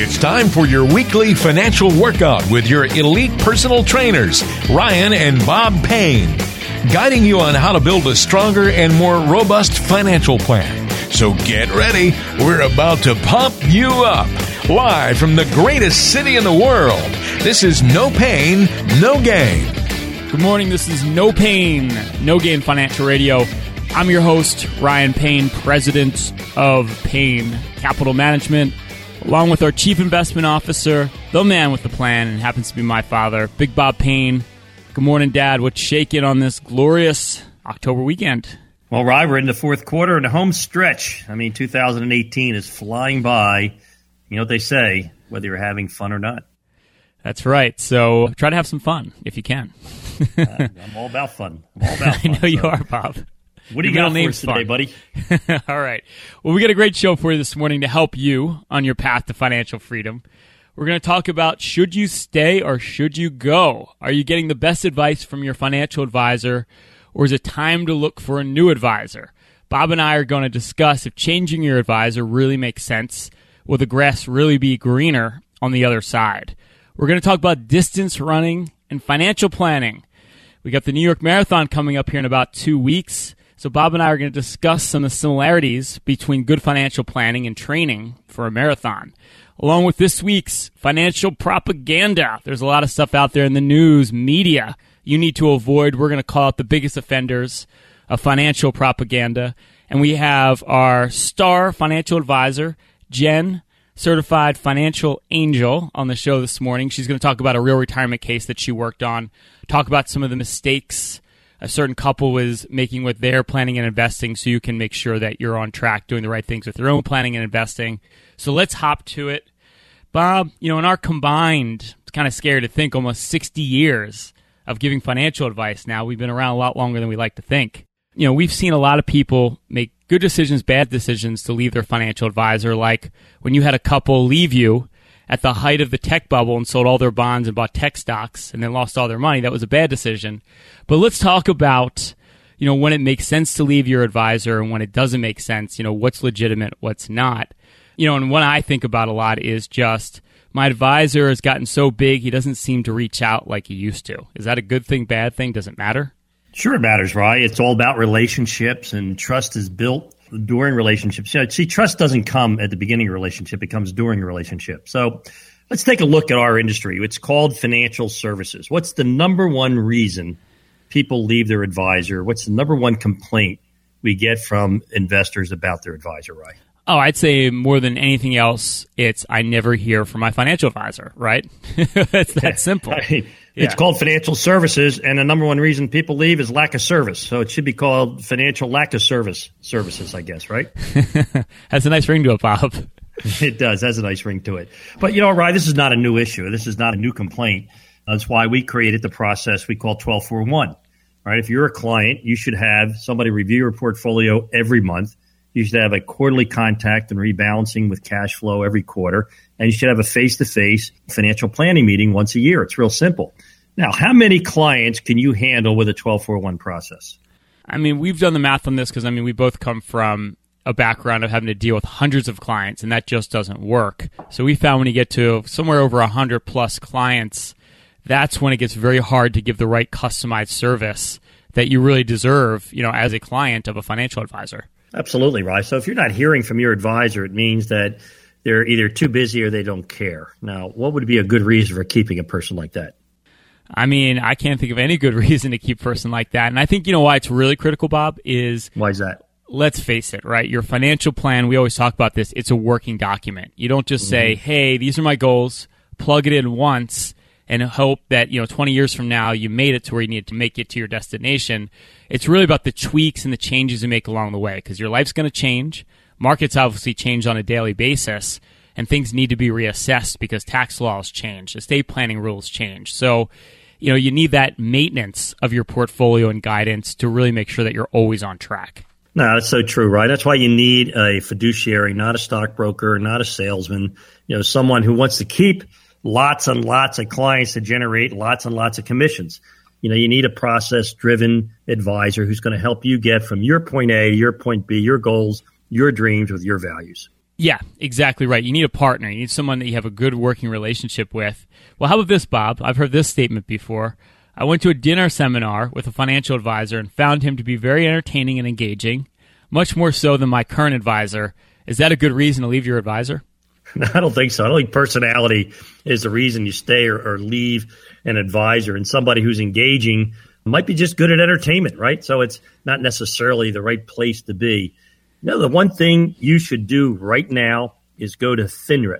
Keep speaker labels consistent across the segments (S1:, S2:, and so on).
S1: It's time for your weekly financial workout with your elite personal trainers, Ryan and Bob Payne, guiding you on how to build a stronger and more robust financial plan. So get ready. We're about to pump you up. Live from the greatest city in the world, this is No Pain, No Gain.
S2: Good morning. This is No Pain, No Gain Financial Radio. I'm your host, Ryan Payne, president of Payne Capital Management, along with our chief investment officer, the man with the plan, and happens to be my father, Big Bob Payne. Good morning, Dad. What's shaking on this glorious October weekend?
S3: Well, Ryan, we're in the fourth quarter and the home stretch. 2018 is flying by. You know what they say, whether you're having fun or not.
S2: That's right. So try to have some fun if you can.
S3: I'm all about fun.
S2: I know you are, Bob.
S3: What do you got for us today, buddy?
S2: All right. Well, we got a great show for you this morning to help you on your path to financial freedom. We're going to talk about, should you stay or should you go? Are you getting the best advice from your financial advisor, or is it time to look for a new advisor? Bob and I are going to discuss if changing your advisor really makes sense. Will the grass really be greener on the other side? We're going to talk about distance running and financial planning. We got the New York Marathon coming up here in about 2 weeks. So Bob and I are going to discuss some of the similarities between good financial planning and training for a marathon. Along with this week's financial propaganda. There's a lot of stuff out there in the news, media you need to avoid. We're going to call out the biggest offenders of financial propaganda. And we have our star financial advisor, Jen, certified financial angel, on the show this morning. She's going to talk about a real retirement case that she worked on, talk about some of the mistakes a certain couple was making with their planning and investing, so you can make sure that you're on track doing the right things with your own planning and investing. So let's hop to it. Bob, in our combined, it's kind of scary to think, almost 60 years of giving financial advice now. We've been around a lot longer than we like to think. We've seen a lot of people make good decisions, bad decisions to leave their financial advisor, like when you had a couple leave you at the height of the tech bubble and sold all their bonds and bought tech stocks and then lost all their money. That was a bad decision. But let's talk about, when it makes sense to leave your advisor and when it doesn't make sense, what's legitimate, what's not. And what I think about a lot is just, my advisor has gotten so big, he doesn't seem to reach out like he used to. Is that a good thing, bad thing? Does it matter?
S3: Sure it matters, right? It's all about relationships, and trust is built during relationships. Trust doesn't come at the beginning of a relationship. It comes during a relationship. So let's take a look at our industry. It's called financial services. What's the number one reason people leave their advisor? What's the number one complaint we get from investors about their advisor, right?
S2: Oh, I'd say more than anything else, it's I never hear from my financial advisor, right? It's that simple.
S3: It's called financial services, and the number one reason people leave is lack of service. So it should be called financial lack of services, I guess, right?
S2: Has a nice ring to it, Bob.
S3: It does. Has a nice ring to it. But, Ryan, this is not a new issue. This is not a new complaint. That's why we created the process we call 1241. Right? If you're a client, you should have somebody review your portfolio every month. You should have a quarterly contact and rebalancing with cash flow every quarter. And you should have a face-to-face financial planning meeting once a year. It's real simple. Now, how many clients can you handle with a 1241 process?
S2: We've done the math on this because, we both come from a background of having to deal with hundreds of clients, and that just doesn't work. So we found when you get to somewhere over 100 plus clients, that's when it gets very hard to give the right customized service that you really deserve, as a client of a financial advisor.
S3: Absolutely, right. So if you're not hearing from your advisor, it means that they're either too busy or they don't care. Now, what would be a good reason for keeping a person like that?
S2: I can't think of any good reason to keep a person like that. And I think, why it's really critical, Bob, is...
S3: Why is that?
S2: Let's face it, right? Your financial plan, we always talk about this, it's a working document. You don't just say, hey, these are my goals, plug it in once, and hope that 20 years from now you made it to where you need to make it to your destination. It's really about the tweaks and the changes you make along the way, because your life's going to change. Markets obviously change on a daily basis, and things need to be reassessed because tax laws change, estate planning rules change. So, you need that maintenance of your portfolio and guidance to really make sure that you're always on track.
S3: No, that's so true, right? That's why you need a fiduciary, not a stockbroker, not a salesman, someone who wants to keep lots and lots of clients to generate lots and lots of commissions. You need a process-driven advisor who's going to help you get from your point A to your point B, your goals, your dreams with your values.
S2: Yeah, exactly right. You need a partner. You need someone that you have a good working relationship with. Well, how about this, Bob? I've heard this statement before. I went to a dinner seminar with a financial advisor and found him to be very entertaining and engaging, much more so than my current advisor. Is that a good reason to leave your advisor?
S3: I don't think so. I don't think personality is the reason you stay or leave an advisor. And somebody who's engaging might be just good at entertainment, right? So it's not necessarily the right place to be. No, the one thing you should do right now is go to FINRA,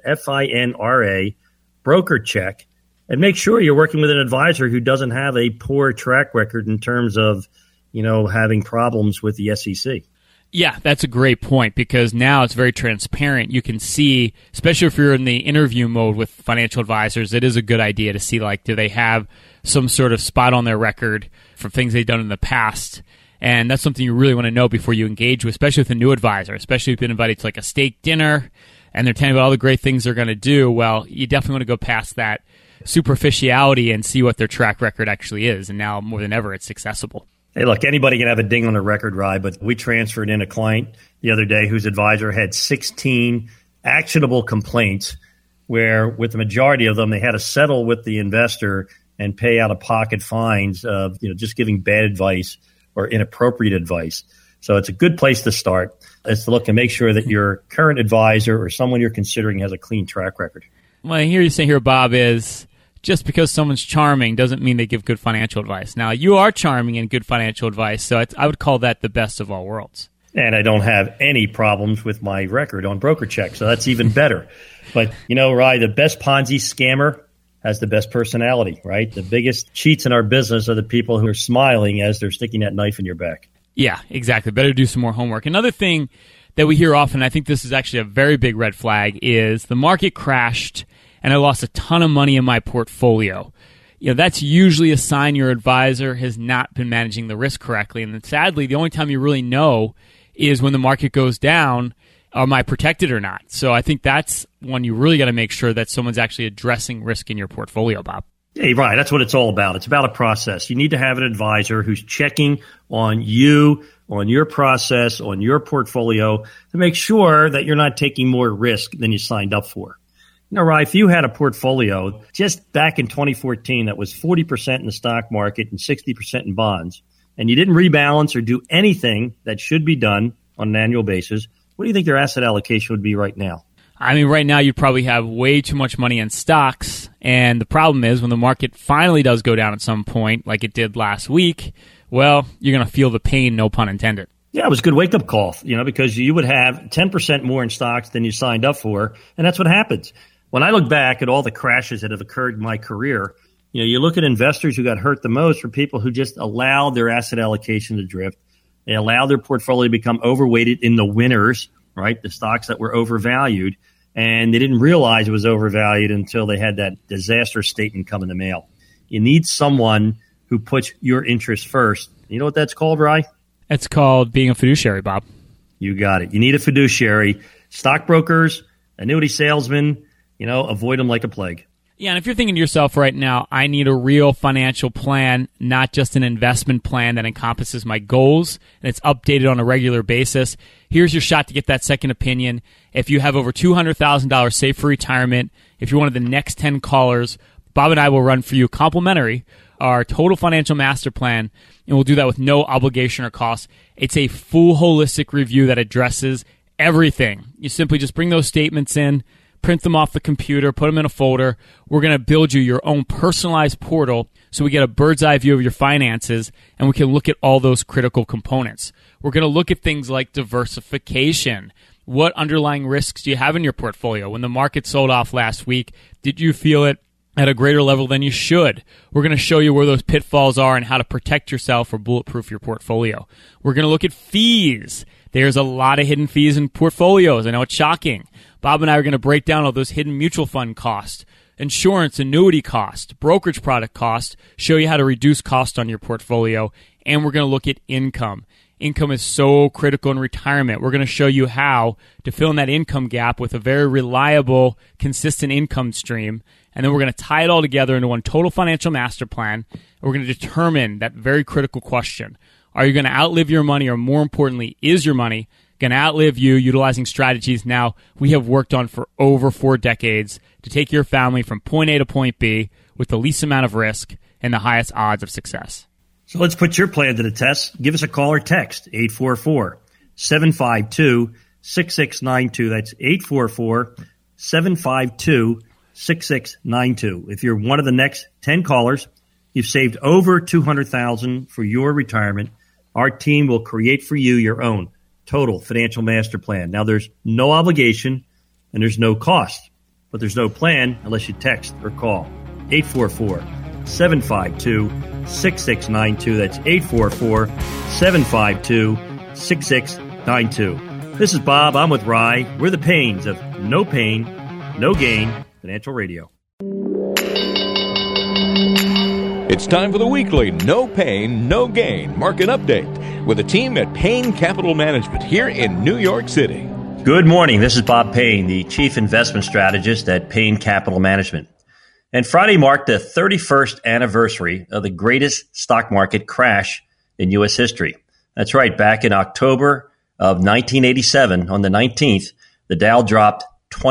S3: FINRA, broker check, and make sure you're working with an advisor who doesn't have a poor track record in terms of, having problems with the SEC.
S2: Yeah, that's a great point because now it's very transparent. You can see, especially if you're in the interview mode with financial advisors, it is a good idea to see, do they have some sort of spot on their record for things they've done in the past. And that's something you really want to know before you engage with, especially with a new advisor, especially if you've been invited to a steak dinner and they're telling you about all the great things they're going to do. Well, you definitely want to go past that superficiality and see what their track record actually is. And now more than ever, it's accessible.
S3: Hey, look, anybody can have a ding on their record, Rye, but we transferred in a client the other day whose advisor had 16 actionable complaints where with the majority of them, they had to settle with the investor and pay out-of-pocket fines of just giving bad advice or inappropriate advice. So it's a good place to start is to look and make sure that your current advisor or someone you're considering has a clean track record.
S2: Well, I hear you say here, Bob, is just because someone's charming doesn't mean they give good financial advice. Now, you are charming and good financial advice, so I would call that the best of all worlds.
S3: And I don't have any problems with my record on broker check, so that's even better. But, Rye, the best Ponzi scammer has the best personality, right? The biggest cheats in our business are the people who are smiling as they're sticking that knife in your back.
S2: Yeah, exactly. Better do some more homework. Another thing that we hear often, I think this is actually a very big red flag, is the market crashed and I lost a ton of money in my portfolio. That's usually a sign your advisor has not been managing the risk correctly. And then sadly, the only time you really know is when the market goes down, am I protected or not? So I think that's when you really got to make sure that someone's actually addressing risk in your portfolio, Bob.
S3: Hey, right. That's what it's all about. It's about a process. You need to have an advisor who's checking on you, on your process, on your portfolio to make sure that you're not taking more risk than you signed up for. Rye, if you had a portfolio just back in 2014 that was 40% in the stock market and 60% in bonds, and you didn't rebalance or do anything that should be done on an annual basis, what do you think your asset allocation would be right now?
S2: I mean, right now you probably have way too much money in stocks, and the problem is when the market finally does go down at some point, like it did last week, well, you're going to feel the pain, no pun intended.
S3: Yeah, it was a good wake-up call, because you would have 10% more in stocks than you signed up for, and that's what happens. When I look back at all the crashes that have occurred in my career, you look at investors who got hurt the most were people who just allowed their asset allocation to drift. They allowed their portfolio to become overweighted in the winners, right? The stocks that were overvalued. And they didn't realize it was overvalued until they had that disaster statement come in the mail. You need someone who puts your interests first. You know what that's called, Rye?
S2: It's called being a fiduciary, Bob.
S3: You got it. You need a fiduciary. Stockbrokers, annuity salesmen, avoid them like a plague.
S2: Yeah, and if you're thinking to yourself right now, I need a real financial plan, not just an investment plan that encompasses my goals and it's updated on a regular basis, here's your shot to get that second opinion. If you have over $200,000 saved for retirement, if you're one of the next 10 callers, Bob and I will run for you complimentary our total financial master plan, and we'll do that with no obligation or cost. It's a full holistic review that addresses everything. You simply just bring those statements in, print them off the computer, put them in a folder. We're going to build you your own personalized portal so we get a bird's eye view of your finances and we can look at all those critical components. We're going to look at things like diversification. What underlying risks do you have in your portfolio? When the market sold off last week, did you feel it at a greater level than you should? We're going to show you where those pitfalls are and how to protect yourself or bulletproof your portfolio. We're going to look at fees. There's a lot of hidden fees in portfolios. I know it's shocking. Bob and I are going to break down all those hidden mutual fund costs, insurance, annuity cost, brokerage product cost, show you how to reduce cost on your portfolio, and we're going to look at income. Income is so critical in retirement. We're going to show you how to fill in that income gap with a very reliable, consistent income stream, and then we're going to tie it all together into one total financial master plan, and we're going to determine that very critical question. Are you going to outlive your money, or more importantly, is your money going to outlive you, utilizing strategies now we have worked on for over 4 decades to take your family from point A to point B with the least amount of risk and the highest odds of success.
S3: So let's put your plan to the test. Give us a call or text, 844-752-6692. That's 844-752-6692. If you're one of the next 10 callers, you've saved over $200,000 for your retirement. Our team will create for you your own total financial master plan. Now, there's no obligation and there's no cost, but there's no plan unless you text or call. 844-752-6692. That's 844-752-6692. This is Bob. I'm with Rye. We're the Paynes of No Pain, No Gain Financial Radio.
S1: It's time for the weekly No Pain, No Gain market update with the team at Payne Capital Management here in New York City.
S3: Good morning. This is Bob Payne, the Chief Investment Strategist at Payne Capital Management. And Friday marked the 31st anniversary of the greatest stock market crash in U.S. history. That's right. Back in October of 1987, on the 19th, the Dow dropped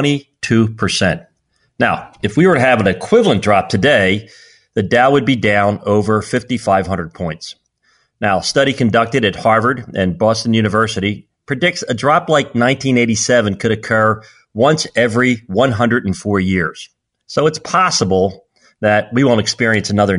S3: 22%. Now, if we were to have an equivalent drop today, the Dow would be down over 5,500 points. Now, a study conducted at Harvard and Boston University predicts a drop like 1987 could occur once every 104 years. So it's possible that we won't experience another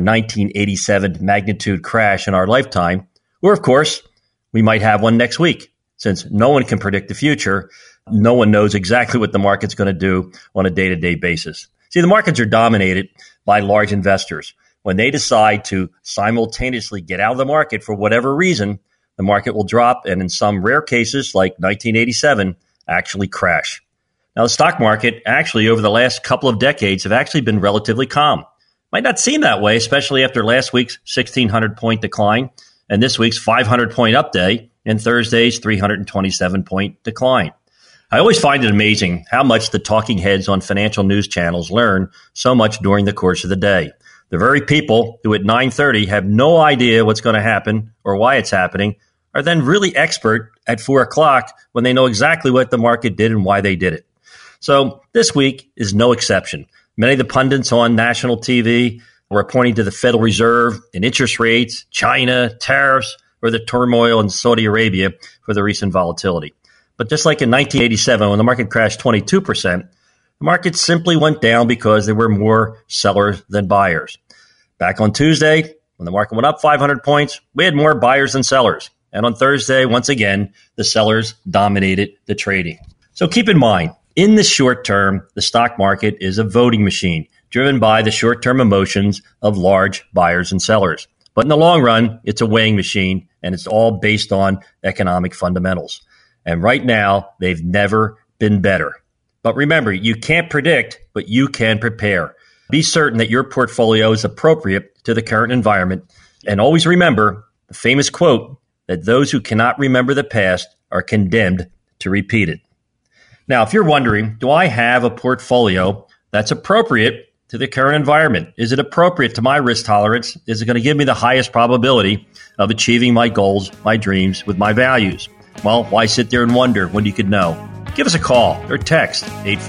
S3: 1987 magnitude crash in our lifetime, or of course, we might have one next week. Since no one can predict the future, no one knows exactly what the market's going to do on a day-to-day basis. See, the markets are dominated by large investors. When they decide to simultaneously get out of the market for whatever reason, the market will drop and in some rare cases, like 1987, actually crash. Now, the stock market actually over the last couple of decades have actually been relatively calm. Might not seem that way, especially after last week's 1,600-point decline and this week's 500-point up day and Thursday's 327-point decline. I always find it amazing how much the talking heads on financial news channels learn so much during the course of the day. The very people who at 9:30 have no idea what's going to happen or why it's happening are then really expert at 4 o'clock when they know exactly what the market did and why they did it. So this week is no exception. Many of the pundits on national TV were pointing to the Federal Reserve and interest rates, China, tariffs, or the turmoil in Saudi Arabia for the recent volatility. But just like in 1987, when the market crashed 22%, the market simply went down because there were more sellers than buyers. Back on Tuesday, when the market went up 500 points, we had more buyers than sellers. And on Thursday, once again, the sellers dominated the trading. So keep in mind, in the short term, the stock market is a voting machine driven by the short-term emotions of large buyers and sellers. But in the long run, it's a weighing machine, and it's all based on economic fundamentals. And right now, they've never been better. But remember, you can't predict, but you can prepare. Be certain that your portfolio is appropriate to the current environment. And always remember the famous quote that those who cannot remember the past are condemned to repeat it. Now, if you're wondering, do I have a portfolio that's appropriate to the current environment? Is it appropriate to my risk tolerance? Is it going to give me the highest probability of achieving my goals, my dreams with my values? Well, why sit there and wonder when you could know? Give us a call or text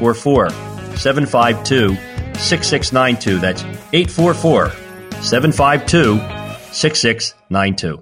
S3: 844-752-6692. That's 844-752-6692.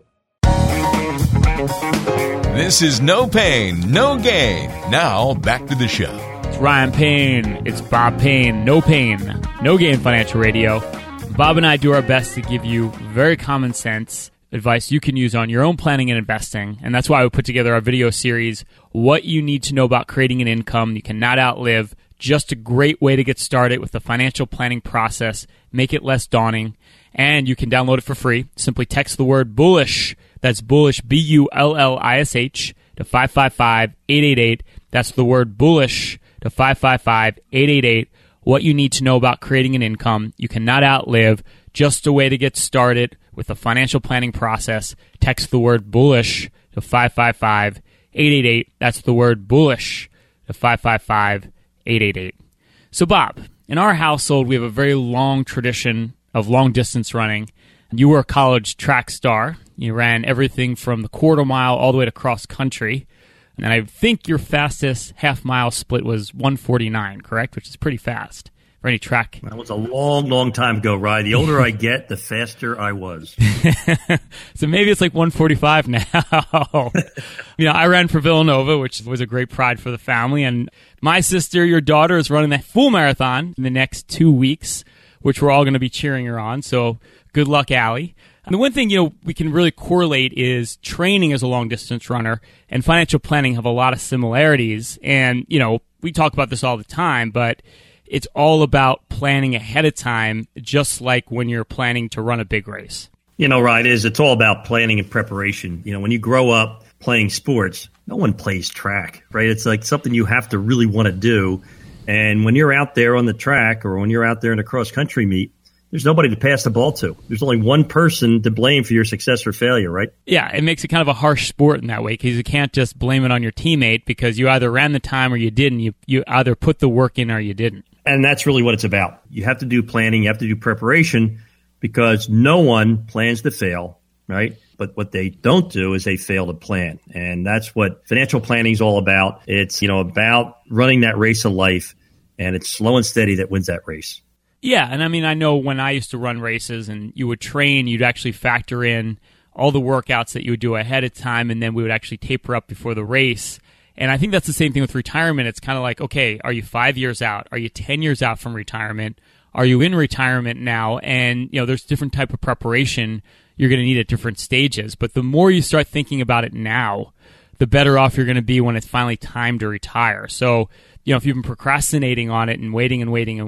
S1: This is No Pain, No Gain. Now, back to the show.
S2: It's Ryan Payne. It's Bob Payne. No Pain, No Gain Financial Radio. Bob and I do our best to give you very common sense advice you can use on your own planning and investing. And that's why we put together our video series, What You Need to Know About Creating an Income You Cannot Outlive. Just a great way to get started with the financial planning process, make it less daunting, and you can download it for free. Simply text the word bullish. That's bullish, BULLISH, to 555-888. That's the word bullish to 555-888. What you need to know about creating an income you cannot outlive. Just a way to get started with the financial planning process. Text the word bullish to 555-888. That's the word bullish to 555-888. So, Bob, in our household, we have a very long tradition of long distance running. You were a college track star. You ran everything from the quarter mile all the way to cross country. And I think your fastest half-mile split was 1:49, correct? Which is pretty fast for any track.
S3: That was a long, long time ago, Rye. The older I get, the faster I was.
S2: So maybe it's like 1:45 now. I ran for Villanova, which was a great pride for the family. And my sister, your daughter, is running the full marathon in the next 2 weeks, which we're all going to be cheering her on. So good luck, Allie. And the one thing, we can really correlate is training as a long-distance runner and financial planning have a lot of similarities. And, we talk about this all the time, but it's all about planning ahead of time, just like when you're planning to run a big race.
S3: Right, it's all about planning and preparation. When you grow up playing sports, no one plays track, right? It's like something you have to really want to do. And when you're out there on the track or when you're out there in a cross-country meet, there's nobody to pass the ball to. There's only one person to blame for your success or failure, right?
S2: Yeah, it makes it kind of a harsh sport in that way because you can't just blame it on your teammate because you either ran the time or you didn't. You either put the work in or you didn't.
S3: And that's really what it's about. You have to do planning. You have to do preparation because no one plans to fail, right? But what they don't do is they fail to plan. And that's what financial planning is all about. It's, about running that race of life, and it's slow and steady that wins that race.
S2: Yeah, and I know when I used to run races and you would train, you'd actually factor in all the workouts that you would do ahead of time, and then we would actually taper up before the race. And I think that's the same thing with retirement. It's kind of like, okay, are you 5 years out? Are you 10 years out from retirement? Are you in retirement now? And, there's different type of preparation you're going to need at different stages. But the more you start thinking about it now, the better off you're going to be when it's finally time to retire. So, if you've been procrastinating on it and waiting,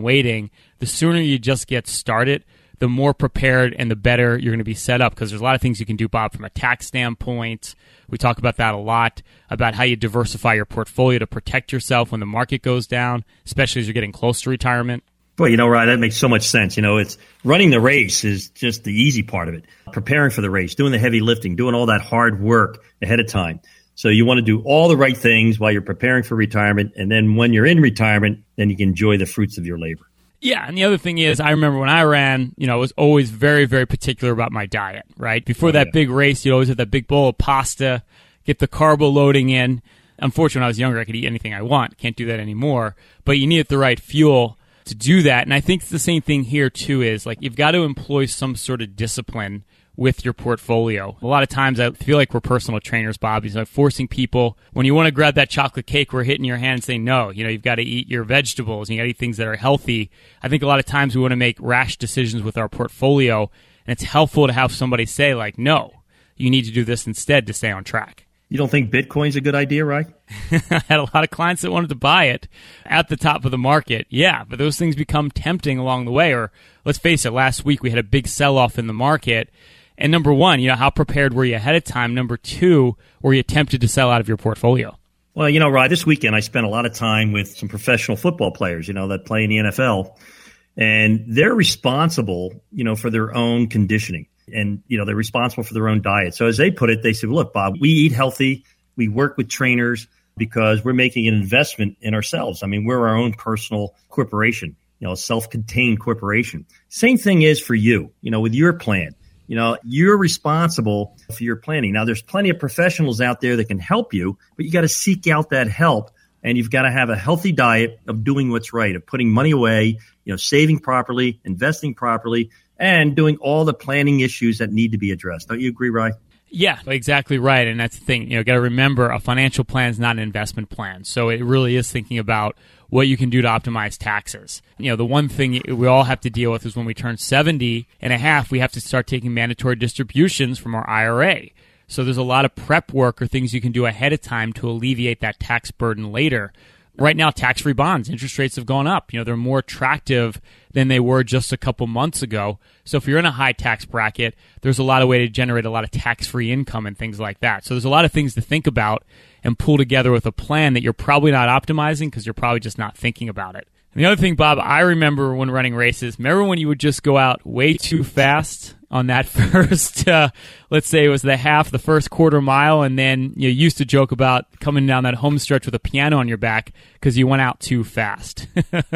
S2: the sooner you just get started, the more prepared and the better you're going to be set up because there's a lot of things you can do, Bob, from a tax standpoint. We talk about that a lot, about how you diversify your portfolio to protect yourself when the market goes down, especially as you're getting close to retirement.
S3: Boy, Ryan, that makes so much sense. It's running the race is just the easy part of it. Preparing for the race, doing the heavy lifting, doing all that hard work ahead of time. So you want to do all the right things while you're preparing for retirement. And then when you're in retirement, then you can enjoy the fruits of your labor.
S2: Yeah, and the other thing is, I remember when I ran, I was always very, very particular about my diet, right? Before that big race, you always have that big bowl of pasta, get the carbo loading in. Unfortunately, when I was younger, I could eat anything I want. Can't do that anymore. But you need the right fuel to do that. And I think it's the same thing here, too, is like you've got to employ some sort of discipline with your portfolio. A lot of times I feel like we're personal trainers, Bob. He's like forcing people, when you want to grab that chocolate cake, we're hitting your hand and saying, no, you've got to eat your vegetables. And you got to eat things that are healthy. I think a lot of times we want to make rash decisions with our portfolio, and it's helpful to have somebody say, like, no, you need to do this instead to stay on track.
S3: You don't think Bitcoin's a good idea, right?
S2: I had a lot of clients that wanted to buy it at the top of the market. Yeah, but those things become tempting along the way. Or let's face it, last week we had a big sell-off in the market. And number one, how prepared were you ahead of time? Number two, were you tempted to sell out of your portfolio?
S3: Well, Rod, this weekend I spent a lot of time with some professional football players, that play in the NFL. And they're responsible, for their own conditioning. And, they're responsible for their own diet. So as they put it, they said, look, Bob, we eat healthy. We work with trainers because we're making an investment in ourselves. We're our own personal corporation, a self-contained corporation. Same thing is for you, with your plan. You're responsible for your planning. Now, there's plenty of professionals out there that can help you, but you got to seek out that help. And you've got to have a healthy diet of doing what's right, of putting money away, saving properly, investing properly, and doing all the planning issues that need to be addressed. Don't you agree, Ryan?
S2: Yeah, exactly right. And that's the thing. Got to remember, a financial plan is not an investment plan. So it really is thinking about what you can do to optimize taxes. The one thing we all have to deal with is when we turn 70 and a half, we have to start taking mandatory distributions from our IRA. So there's a lot of prep work or things you can do ahead of time to alleviate that tax burden later. Right now, tax-free bonds, interest rates have gone up. They're more attractive than they were just a couple months ago. So if you're in a high tax bracket, there's a lot of way to generate a lot of tax-free income and things like that. So there's a lot of things to think about and pull together with a plan that you're probably not optimizing because you're probably just not thinking about it. And the other thing, Bob, I remember when running races, remember when you would just go out way too fast on that first, let's say it was the first quarter mile, and then you used to joke about coming down that home stretch with a piano on your back because you went out too fast.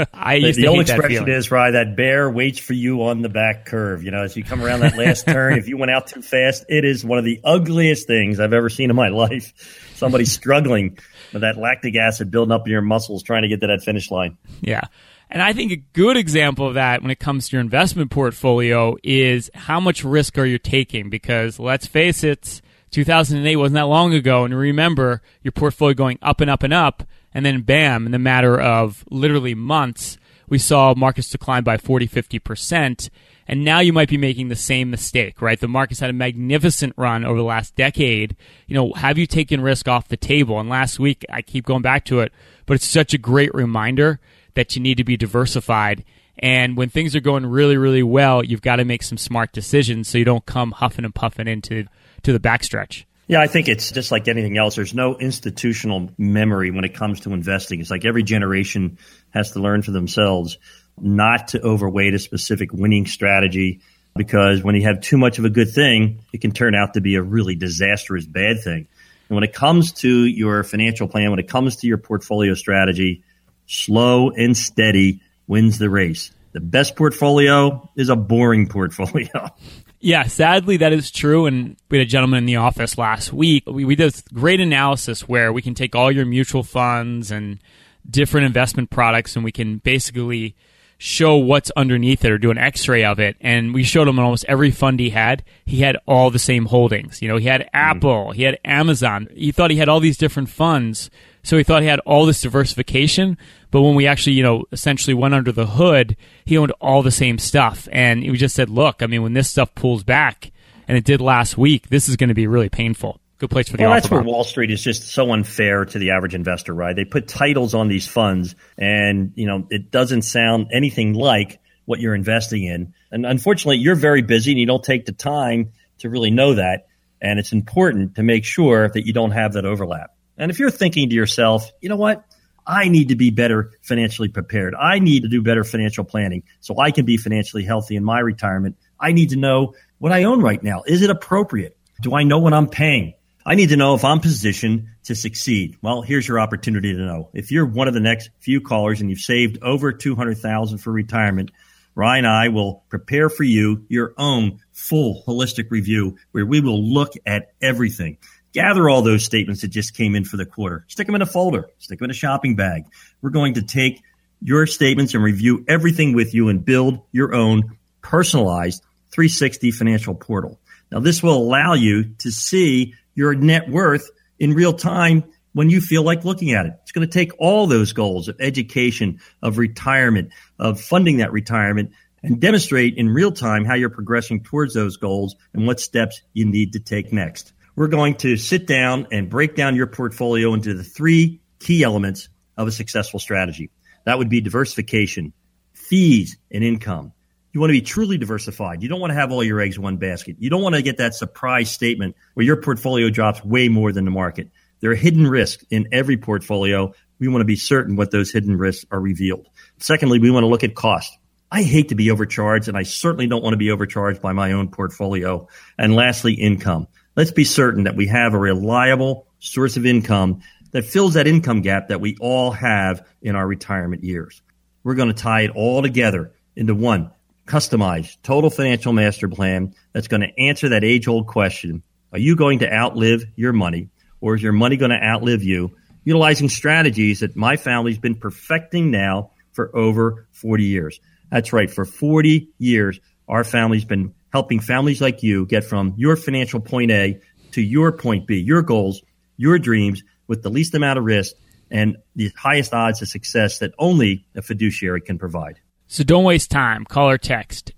S3: The old expression is, right, that bear waits for you on the back curve. As you come around that last turn, if you went out too fast, it is one of the ugliest things I've ever seen in my life. Somebody struggling with that lactic acid building up in your muscles trying to get to that finish line.
S2: Yeah. And I think a good example of that when it comes to your investment portfolio is how much risk are you taking? Because let's face it, 2008 wasn't that long ago. And remember your portfolio going up and up and up. And then bam, in the matter of literally months, we saw markets decline by 40, 50%. And now you might be making the same mistake, right? The market's had a magnificent run over the last decade. Have you taken risk off the table? And last week, I keep going back to it, but it's such a great reminder that you need to be diversified. And when things are going really, really well, you've got to make some smart decisions so you don't come huffing and puffing into the backstretch.
S3: Yeah, I think it's just like anything else. There's no institutional memory when it comes to investing. It's like every generation has to learn for themselves not to overweight a specific winning strategy, because when you have too much of a good thing, it can turn out to be a really disastrous bad thing. And when it comes to your financial plan, when it comes to your portfolio strategy, slow and steady wins the race. The best portfolio is a boring portfolio.
S2: Yeah, sadly, that is true. And we had a gentleman in the office last week. We did this great analysis where we can take all your mutual funds and different investment products, and we can basically show what's underneath it or do an x-ray of it. And we showed him in almost every fund he had all the same holdings. He had Apple, he had Amazon. He thought he had all these different funds. So he thought he had all this diversification, but when we actually, essentially went under the hood, he owned all the same stuff. And we just said, look, when this stuff pulls back, and it did last week, this is going to be really painful. Good place for the offer.
S3: That's where Wall Street is just so unfair to the average investor, right? They put titles on these funds, and it doesn't sound anything like what you're investing in. And unfortunately, you're very busy, and you don't take the time to really know that. And it's important to make sure that you don't have that overlap. And if you're thinking to yourself, you know what? I need to be better financially prepared. I need to do better financial planning so I can be financially healthy in my retirement. I need to know what I own right now. Is it appropriate? Do I know what I'm paying? I need to know if I'm positioned to succeed. Well, here's your opportunity to know. If you're one of the next few callers and you've saved over $200,000 for retirement, Ryan and I will prepare for you your own full holistic review where we will look at everything. Gather all those statements that just came in for the quarter. Stick them in a folder. Stick them in a shopping bag. We're going to take your statements and review everything with you and build your own personalized 360 financial portal. Now, this will allow you to see your net worth in real time when you feel like looking at it. It's going to take all those goals of education, of retirement, of funding that retirement, and demonstrate in real time how you're progressing towards those goals and what steps you need to take next. We're going to sit down and break down your portfolio into the 3 key elements of a successful strategy. That would be diversification, fees, and income. You want to be truly diversified. You don't want to have all your eggs in one basket. You don't want to get that surprise statement where your portfolio drops way more than the market. There are hidden risks in every portfolio. We want to be certain what those hidden risks are revealed. Secondly, we want to look at cost. I hate to be overcharged, and I certainly don't want to be overcharged by my own portfolio. And lastly, income. Let's be certain that we have a reliable source of income that fills that income gap that we all have in our retirement years. We're going to tie it all together into one customized total financial master plan that's going to answer that age-old question. Are you going to outlive your money, or is your money going to outlive you? Utilizing strategies that my family's been perfecting now for over 40 years. That's right. For 40 years, our family's been helping families like you get from your financial point A to your point B, your goals, your dreams, with the least amount of risk and the highest odds of success that only a fiduciary can provide.
S2: So don't waste time. Call or text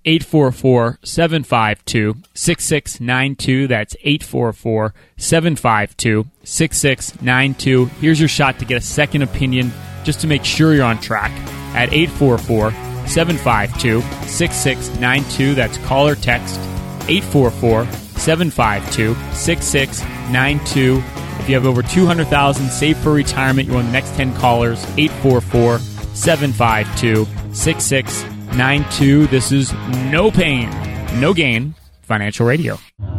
S2: 844-752-6692. That's 844-752-6692. Here's your shot to get a second opinion just to make sure you're on track at 844-752-6692. That's call or text 844-752-6692. If you have over $200,000 saved for retirement, you're one of the next 10 callers, 844-752-6692. This is no pain, no gain Financial Radio.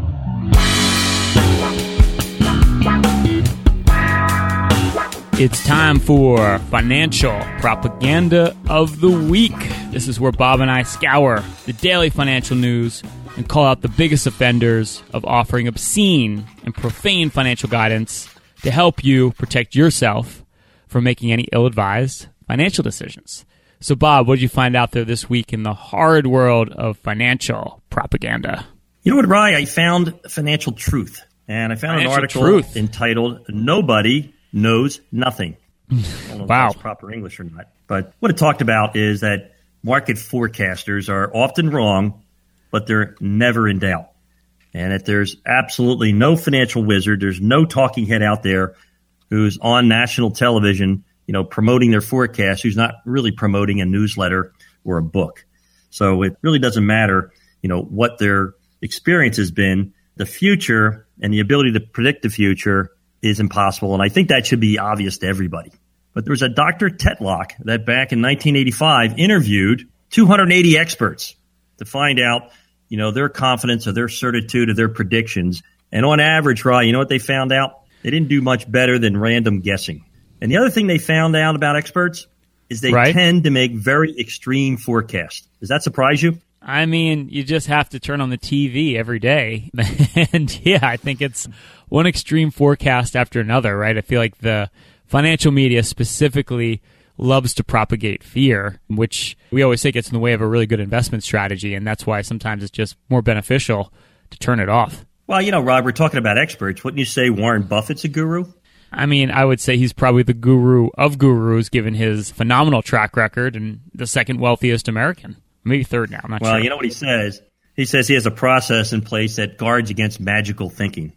S2: It's time for Financial Propaganda of the Week. This is where Bob and I scour the daily financial news and call out the biggest offenders of offering obscene and profane financial guidance to help you protect yourself from making any ill-advised financial decisions. So, Bob, what did you find out there this week in the hard world of financial propaganda?
S3: You know what, Rye? I found financial truth. And I found an article entitled Nobody Knows Nothing. I don't know if that's proper English or not. But what it talked about is that market forecasters are often wrong, but they're never in doubt. And that there's absolutely no financial wizard, there's no talking head out there who's on national television, promoting their forecast, who's not really promoting a newsletter or a book. So it really doesn't matter, what their experience has been. The future and the ability to predict the future is impossible. And I think that should be obvious to everybody. But there was a Dr. Tetlock that back in 1985 interviewed 280 experts to find out, their confidence or their certitude of their predictions. And on average, Rye, you know what they found out? They didn't do much better than random guessing. And the other thing they found out about experts is they tend to make very extreme forecasts. Does that surprise you?
S2: I mean, you just have to turn on the TV every day. And yeah, I think it's one extreme forecast after another, right? I feel like the financial media specifically loves to propagate fear, which we always say gets in the way of a really good investment strategy. And that's why sometimes it's just more beneficial to turn it off.
S3: Well, Rob, we're talking about experts. Wouldn't you say Warren Buffett's a guru?
S2: I mean, I would say he's probably the guru of gurus, given his phenomenal track record and the second wealthiest American. Maybe third now, I'm not sure.
S3: Well, you know what he says? He says he has a process in place that guards against magical thinking.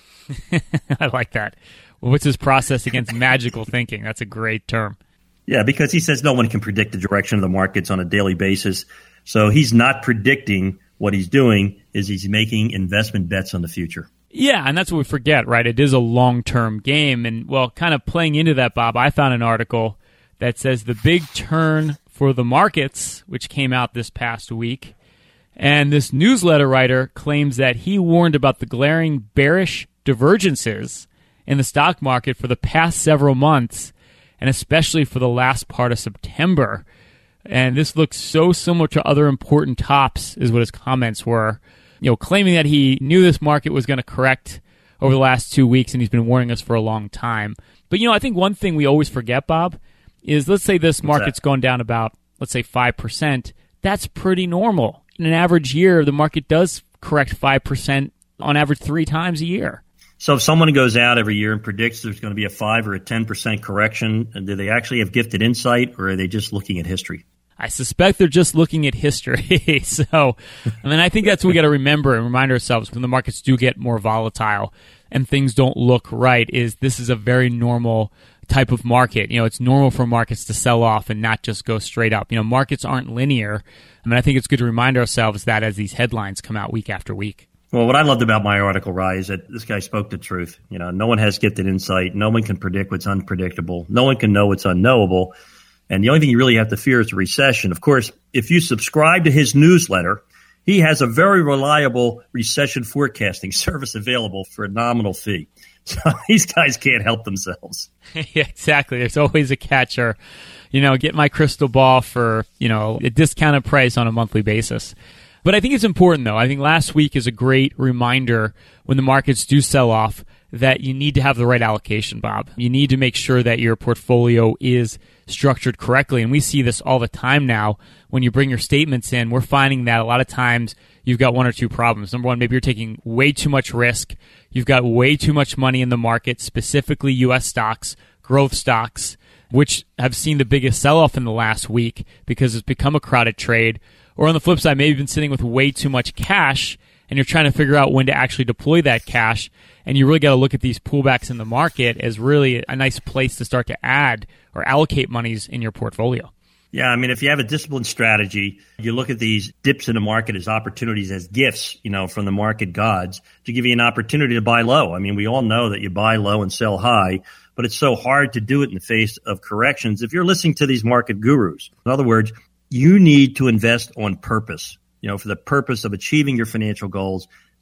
S2: I like that. Well, what's his process against magical thinking? That's a great term.
S3: Yeah, because he says no one can predict the direction of the markets on a daily basis. So he's not predicting. What he's doing is he's making investment bets on the future.
S2: Yeah, and that's what we forget, right? It is a long-term game. And, well, kind of playing into that, Bob, I found an article that says the big turn for the markets, which came out this past week. And this newsletter writer claims that he warned about the glaring bearish divergences in the stock market for the past several months, and especially for the last part of September. And this looks so similar to other important tops, is what his comments were. Claiming that he knew this market was going to correct over the last 2 weeks, and he's been warning us for a long time. But, I think one thing we always forget, Bob, is let's say this market's gone down about, let's say, 5%. That's pretty normal. In an average year, the market does correct 5% on average 3 times a year.
S3: So if someone goes out every year and predicts there's going to be a 5 or a 10% correction, do they actually have gifted insight, or are they just looking at history?
S2: I suspect they're just looking at history. So, I think that's what we got to remember and remind ourselves when the markets do get more volatile and things don't look right, is this is a very normal type of market. It's normal for markets to sell off and not just go straight up. Markets aren't linear. I think it's good to remind ourselves that as these headlines come out week after week.
S3: Well, what I loved about my article, Rye, is that this guy spoke the truth. No one has gifted insight. No one can predict what's unpredictable. No one can know what's unknowable. And the only thing you really have to fear is a recession. Of course, if you subscribe to his newsletter, he has a very reliable recession forecasting service available for a nominal fee. So these guys can't help themselves.
S2: Yeah, exactly. There's always a catcher. Get my crystal ball for, a discounted price on a monthly basis. But I think it's important, though. I think last week is a great reminder when the markets do sell off that you need to have the right allocation, Bob. You need to make sure that your portfolio is structured correctly. And we see this all the time now. When you bring your statements in, we're finding that a lot of times you've got one or two problems. Number one, maybe you're taking way too much risk. You've got way too much money in the market, specifically U.S. stocks, growth stocks, which have seen the biggest sell-off in the last week because it's become a crowded trade. Or on the flip side, maybe you've been sitting with way too much cash and you're trying to figure out when to actually deploy that cash. And you really got to look at these pullbacks in the market as really a nice place to start to add or allocate monies in your portfolio.
S3: Yeah, if you have a disciplined strategy, you look at these dips in the market as opportunities, as gifts, from the market gods to give you an opportunity to buy low. We all know that you buy low and sell high, but it's so hard to do it in the face of corrections if you're listening to these market gurus. In other words, you need to invest on purpose, for the purpose of achieving your financial goals,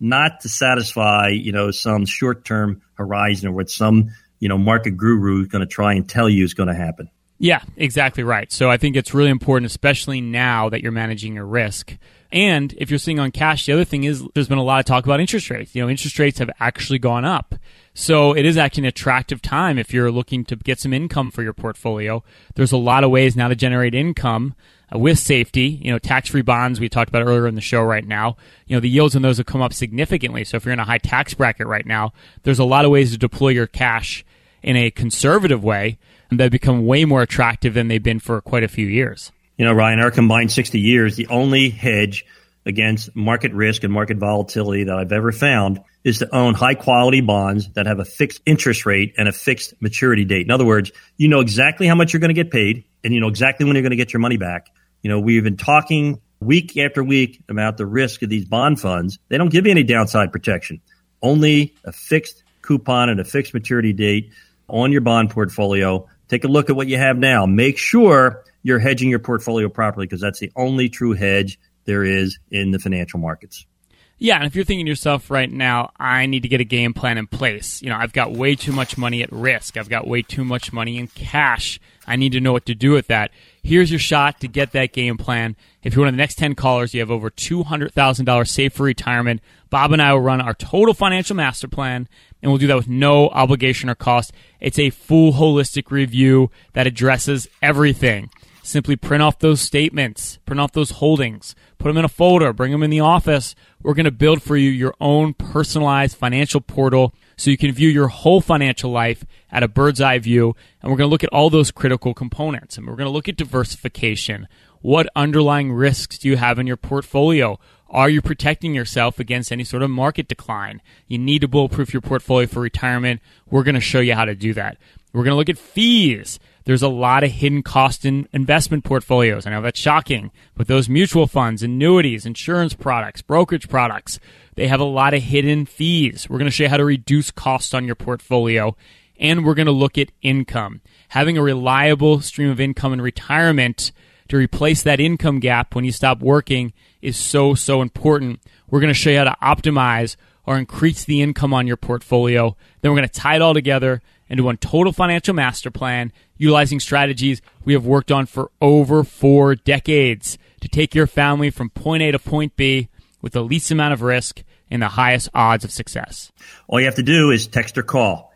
S3: not to satisfy, some short-term horizon or what some, market guru is going to try and tell you is going to happen.
S2: Yeah, exactly right. So I think it's really important, especially now that you're managing your risk. And if you're sitting on cash, the other thing is there's been a lot of talk about interest rates. Interest rates have actually gone up. So it is actually an attractive time if you're looking to get some income for your portfolio. There's a lot of ways now to generate income with safety. Tax-free bonds we talked about earlier in the show right now. The yields on those have come up significantly. So if you're in a high tax bracket right now, there's a lot of ways to deploy your cash in a conservative way that become way more attractive than they've been for quite a few years.
S3: Ryan, our combined 60 years, the only hedge against market risk and market volatility that I've ever found is to own high-quality bonds that have a fixed interest rate and a fixed maturity date. In other words, you know exactly how much you're going to get paid, and you know exactly when you're going to get your money back. We've been talking week after week about the risk of these bond funds. They don't give you any downside protection, only a fixed coupon and a fixed maturity date on your bond portfolio. Take a look at what you have now. Make sure you're hedging your portfolio properly because that's the only true hedge there is in the financial markets.
S2: Yeah, and if you're thinking to yourself right now, I need to get a game plan in place. I've got way too much money at risk. I've got way too much money in cash. I need to know what to do with that. Here's your shot to get that game plan. If you're one of the next 10 callers, you have over $200,000 saved for retirement. Bob and I will run our total financial master plan, and we'll do that with no obligation or cost. It's a full holistic review that addresses everything. Simply print off those statements, print off those holdings, put them in a folder, bring them in the office. We're going to build for you your own personalized financial portal so you can view your whole financial life at a bird's eye view. And we're going to look at all those critical components. And we're going to look at diversification. What underlying risks do you have in your portfolio? Are you protecting yourself against any sort of market decline? You need to bulletproof your portfolio for retirement. We're going to show you how to do that. We're going to look at fees. There's a lot of hidden cost in investment portfolios. I know that's shocking, but those mutual funds, annuities, insurance products, brokerage products, they have a lot of hidden fees. We're going to show you how to reduce costs on your portfolio, and we're going to look at income. Having a reliable stream of income in retirement to replace that income gap when you stop working is so, so important. We're going to show you how to optimize or increase the income on your portfolio. Then we're going to tie it all together into one total financial master plan, utilizing strategies we have worked on for over 4 decades to take your family from point A to point B with the least amount of risk and the highest odds of success.
S3: All you have to do is text or call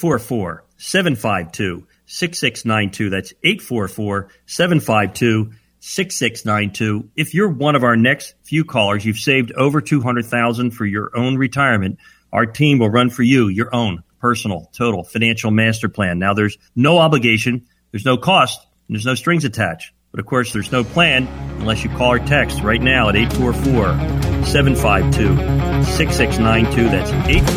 S3: 844-752-6692. That's 844-752-6692. If you're one of our next few callers, you've saved over $200,000 for your own retirement, our team will run for you your own personal, total financial master plan. Now, there's no obligation, there's no cost, and there's no strings attached. But, of course, there's no plan unless you call or text right now at 844-752-6692. That's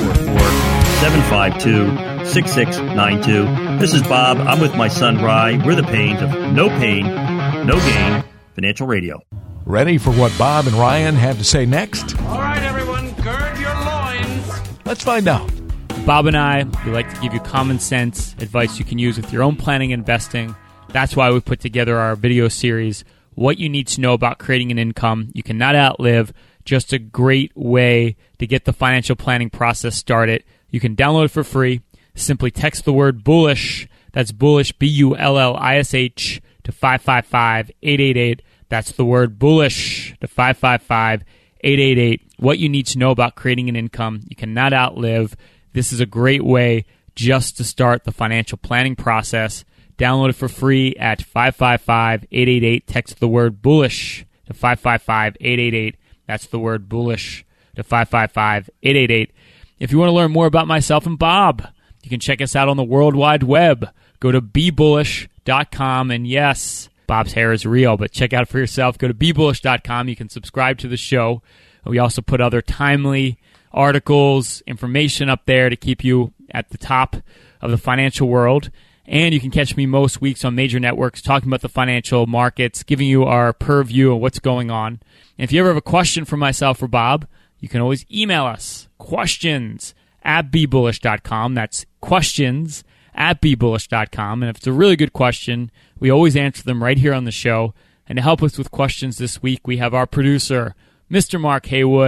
S3: 844-752-6692. This is Bob. I'm with my son, Rye. We're the Pains of No Pain, No Gain Financial Radio.
S1: Ready for what Bob and Ryan have to say next?
S4: All right, everyone, gird your loins.
S1: Let's find out.
S2: Bob and I, we like to give you common sense advice you can use with your own planning and investing. That's why we put together our video series, What You Need to Know About Creating an Income You Cannot Outlive. Just a great way to get the financial planning process started. You can download it for free. Simply text the word bullish. That's bullish, B-U-L-L-I-S-H, to 555-888. That's the word bullish to 555-888. What you need to know about creating an income you cannot outlive. This is a great way just to start the financial planning process. Download it for free at 555-888. Text the word bullish to 555-888. That's the word bullish to 555-888. If you want to learn more about myself and Bob, you can check us out on the World Wide Web. Go to BeBullish.com. And yes, Bob's hair is real, but check out it for yourself. Go to BeBullish.com. You can subscribe to the show. We also put other timely articles, information up there to keep you at the top of the financial world. And you can catch me most weeks on major networks talking about the financial markets, giving you our purview of what's going on. And if you ever have a question for myself or Bob, you can always email us, questions@BeBullish.com. That's questions@BeBullish.com. And if it's a really good question, we always answer them right here on the show. And to help us with questions this week, we have our producer, Mr. Mark Haywood.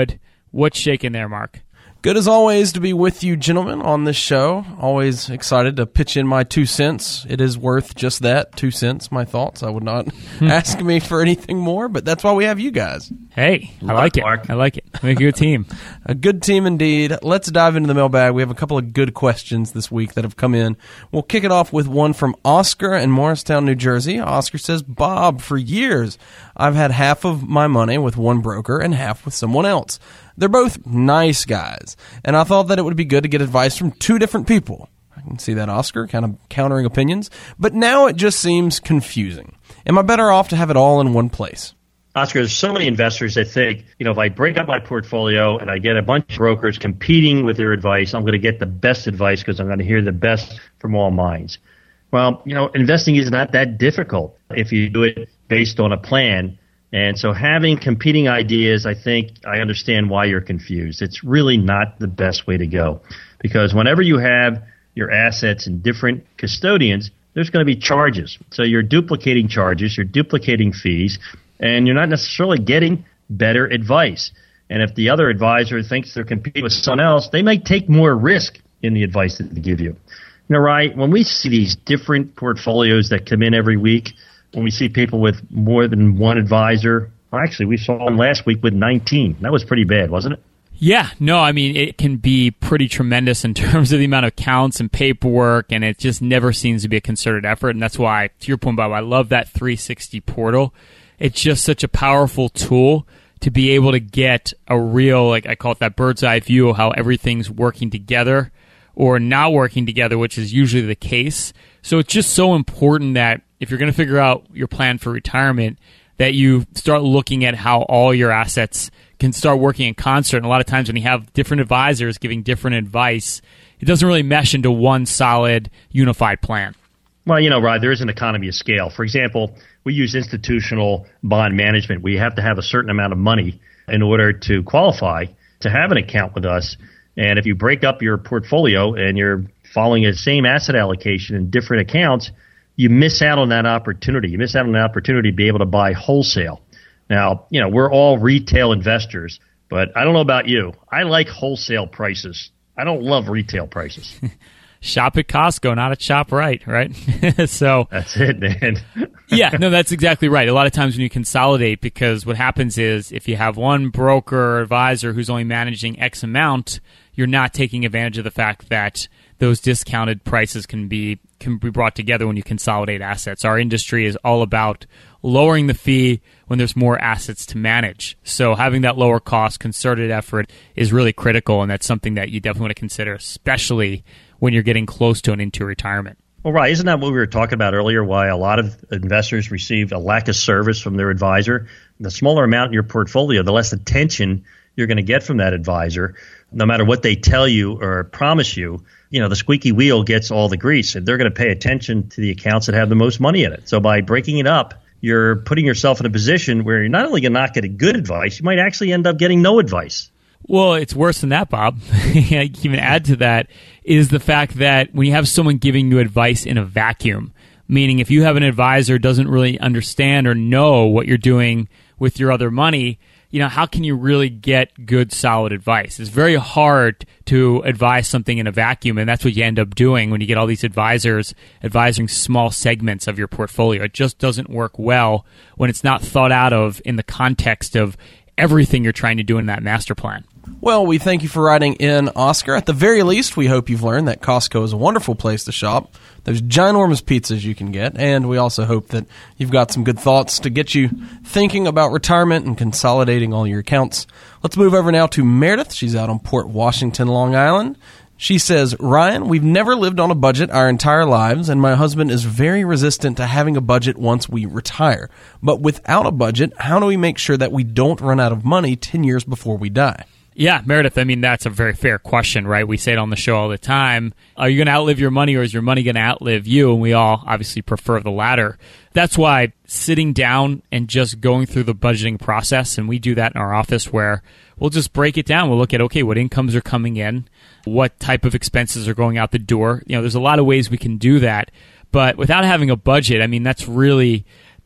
S2: What's shaking there, Mark?
S5: Good as always to be with you gentlemen on this show. Always excited to pitch in my 2 cents. It is worth just that, 2 cents, my thoughts. I would not ask me for anything more, but that's why we have you guys.
S2: Hey, I like it.
S3: Mark.
S2: I like it. Make a good team.
S5: A good team indeed. Let's dive into the mailbag. We have a couple of good questions this week that have come in. We'll kick it off with one from Oscar in Morristown, New Jersey. Oscar says, Bob, for years, I've had half of my money with one broker and half with someone else. They're both nice guys, and I thought that it would be good to get advice from 2 different people. I can see that, Oscar, kind of countering opinions, but now it just seems confusing. Am I better off to have it all in one place?
S3: Oscar, there's so many investors that think, if I break up my portfolio and I get a bunch of brokers competing with their advice, I'm going to get the best advice because I'm going to hear the best from all minds. Well, investing is not that difficult if you do it based on a plan. And so having competing ideas, I think I understand why you're confused. It's really not the best way to go, because whenever you have your assets in different custodians, there's going to be charges. So you're duplicating charges, you're duplicating fees, and you're not necessarily getting better advice. And if the other advisor thinks they're competing with someone else, they might take more risk in the advice that they give you. Right, when we see these different portfolios that come in every week, when we see people with more than one advisor, actually, we saw one last week with 19. That was pretty bad, wasn't it?
S2: Yeah, no, I mean, it can be pretty tremendous in terms of the amount of counts and paperwork, and it just never seems to be a concerted effort. And that's why, to your point, Bob, I love that 360 portal. It's just such a powerful tool to be able to get a real, like I call it that bird's eye view of how everything's working together or not working together, which is usually the case. So it's just so important that if you're going to figure out your plan for retirement, that you start looking at how all your assets can start working in concert. And a lot of times when you have different advisors giving different advice, it doesn't really mesh into one solid, unified plan.
S3: Well, Rod, there is an economy of scale. For example, we use institutional bond management. We have to have a certain amount of money in order to qualify to have an account with us. And if you break up your portfolio and you're following the same asset allocation in different accounts, you miss out on that opportunity. You miss out on the opportunity to be able to buy wholesale. Now, we're all retail investors, but I don't know about you. I like wholesale prices. I don't love retail prices.
S2: Shop at Costco, not at ShopRite, right? So
S3: that's it, man.
S2: Yeah, no, that's exactly right. A lot of times when you consolidate, because what happens is if you have one broker or advisor who's only managing X amount, you're not taking advantage of the fact that those discounted prices can be brought together when you consolidate assets. Our industry is all about lowering the fee when there's more assets to manage. So having that lower cost, concerted effort is really critical, and that's something that you definitely want to consider, especially when you're getting close to and into retirement.
S3: Well, right. Isn't that what we were talking about earlier, why a lot of investors receive a lack of service from their advisor? The smaller amount in your portfolio, the less attention you're going to get from that advisor. No matter what they tell you or promise you, the squeaky wheel gets all the grease, and they're going to pay attention to the accounts that have the most money in it. So by breaking it up, you're putting yourself in a position where you're not only going to not get good advice, you might actually end up getting no advice.
S2: Well, it's worse than that, Bob. I can even add to that is the fact that when you have someone giving you advice in a vacuum, meaning if you have an advisor who doesn't really understand or know what you're doing with your other money, how can you really get good, solid advice? It's very hard to advise something in a vacuum, and that's what you end up doing when you get all these advisors advising small segments of your portfolio. It just doesn't work well when it's not thought out of in the context of everything you're trying to do in that master plan.
S5: Well, we thank you for writing in, Oscar. At the very least, we hope you've learned that Costco is a wonderful place to shop. There's ginormous pizzas you can get, and we also hope that you've got some good thoughts to get you thinking about retirement and consolidating all your accounts. Let's move over now to Meredith. She's out on Port Washington, Long Island. She says, Ryan, we've never lived on a budget our entire lives, and my husband is very resistant to having a budget once we retire. But without a budget, how do we make sure that we don't run out of money 10 years before we die?
S2: Yeah, Meredith, I mean, that's a very fair question, right? We say it on the show all the time. Are you going to outlive your money, or is your money going to outlive you? And we all obviously prefer the latter. That's why sitting down and just going through the budgeting process, and we do that in our office where we'll just break it down. We'll look at, okay, what incomes are coming in, what type of expenses are going out the door. There's a lot of ways we can do that. But without having a budget, I mean, that's really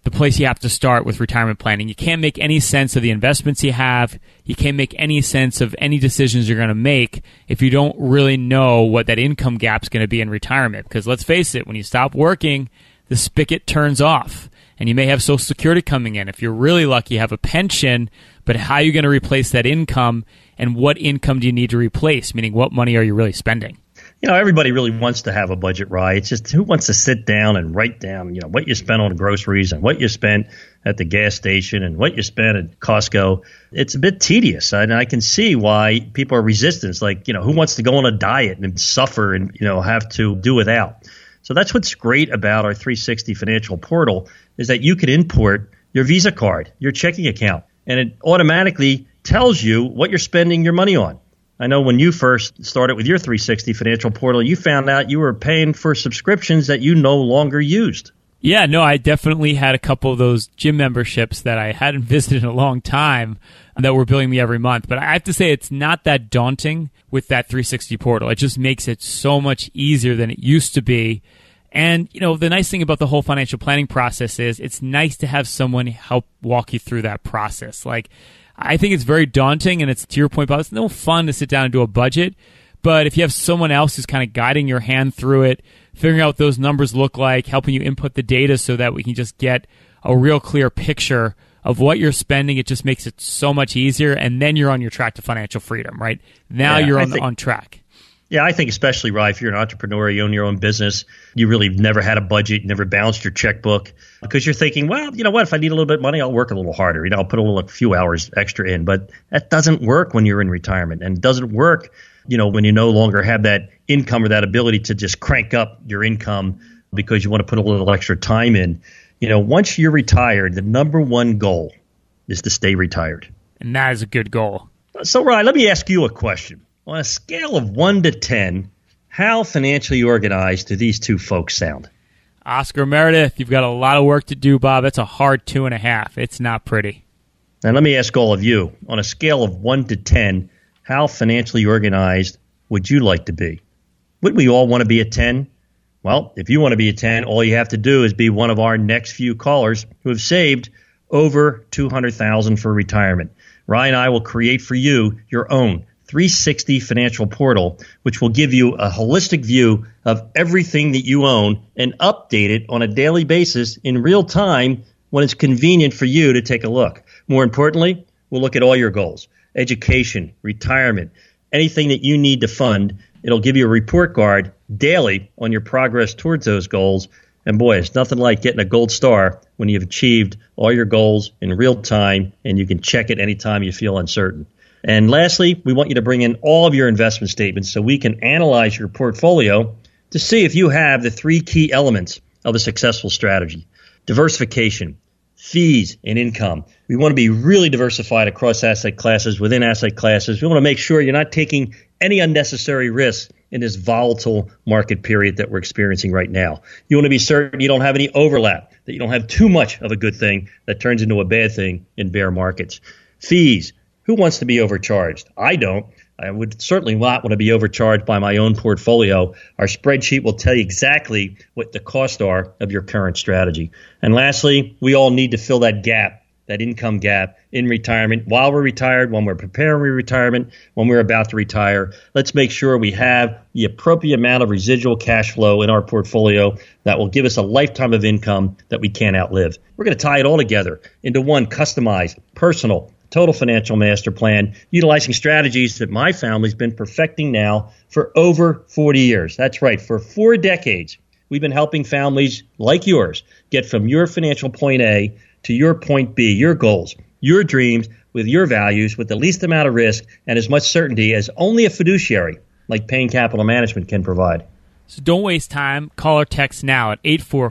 S2: the place you have to start with retirement planning. You can't make any sense of the investments you have. You can't make any sense of any decisions you're going to make if you don't really know what that income gap's going to be in retirement. Because let's face it, when you stop working, the spigot turns off. And you may have Social Security coming in. If you're really lucky, you have a pension, but how are you going to replace that income, and what income do you need to replace? Meaning, what money are you really spending?
S3: Everybody really wants to have a budget, right? It's just who wants to sit down and write down, what you spent on groceries and what you spent at the gas station and what you spent at Costco. It's a bit tedious, and I can see why people are resistant. Like, who wants to go on a diet and suffer and, have to do without? So that's what's great about our 360 Financial Portal is that you can import your Visa card, your checking account, and it automatically tells you what you're spending your money on. I know when you first started with your 360 Financial Portal, you found out you were paying for subscriptions that you no longer used.
S2: Yeah, no, I definitely had a couple of those gym memberships that I hadn't visited in a long time that were billing me every month. But I have to say it's not that daunting with that 360 Portal. It just makes it so much easier than it used to be. And, the nice thing about the whole financial planning process is it's nice to have someone help walk you through that process. Like, I think it's very daunting, and it's, to your point, Bob, it's no fun to sit down and do a budget. But if you have someone else who's kind of guiding your hand through it, figuring out what those numbers look like, helping you input the data so that we can just get a real clear picture of what you're spending, it just makes it so much easier. And then you're on your track to financial freedom, right? Now you're on track.
S3: Yeah, I think especially, right, if you're an entrepreneur, you own your own business, you really never had a budget, never balanced your checkbook, because you're thinking, well, what, if I need a little bit of money, I'll work a little harder. I'll put a few hours extra in. But that doesn't work when you're in retirement, and it doesn't work, when you no longer have that income or that ability to just crank up your income because you want to put a little extra time in. Once you're retired, the number one goal is to stay retired.
S2: And that is a good goal.
S3: So, Ryan, let me ask you a question. On a scale of 1 to 10, how financially organized do these two folks sound?
S2: Oscar Meredith, you've got a lot of work to do, Bob. That's a hard 2.5. It's not pretty.
S3: And let me ask all of you, on a scale of 1 to 10, how financially organized would you like to be? Wouldn't we all want to be a 10? Well, if you want to be a 10, all you have to do is be one of our next few callers who have saved over $200,000 for retirement. Ryan and I will create for you your own 360 Financial Portal, which will give you a holistic view of everything that you own and update it on a daily basis in real time when it's convenient for you to take a look. More importantly, we'll look at all your goals, education, retirement, anything that you need to fund. It'll give you a report card daily on your progress towards those goals. And boy, it's nothing like getting a gold star when you've achieved all your goals in real time and you can check it anytime you feel uncertain. And lastly, we want you to bring in all of your investment statements so we can analyze your portfolio to see if you have the 3 key elements of a successful strategy: diversification, fees, and income. We want to be really diversified across asset classes, within asset classes. We want to make sure you're not taking any unnecessary risks in this volatile market period that we're experiencing right now. You want to be certain you don't have any overlap, that you don't have too much of a good thing that turns into a bad thing in bear markets. Fees. Who wants to be overcharged? I don't. I would certainly not want to be overcharged by my own portfolio. Our spreadsheet will tell you exactly what the costs are of your current strategy. And lastly, we all need to fill that gap, that income gap in retirement, while we're retired, when we're preparing for retirement, when we're about to retire. Let's make sure we have the appropriate amount of residual cash flow in our portfolio that will give us a lifetime of income that we can't outlive. We're going to tie it all together into one customized, personal, total financial master plan, utilizing strategies that my family's been perfecting now for over 40 years. That's right. For 4 decades, we've been helping families like yours get from your financial point A to your point B, your goals, your dreams, with your values, with the least amount of risk and as much certainty as only a fiduciary like Payne Capital Management can provide.
S2: So don't waste time. Call or text now at